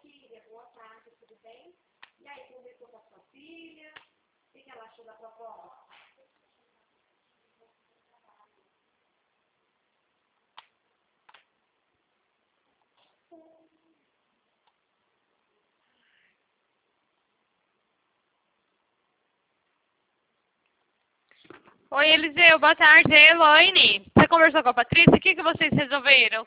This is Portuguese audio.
filha, boa tarde, tudo bem? E aí, conversou com a sua filha? O que ela achou da proposta? Oi, Eliseu, boa tarde, é a Elaine. Você conversou com a Patrícia? O que vocês resolveram?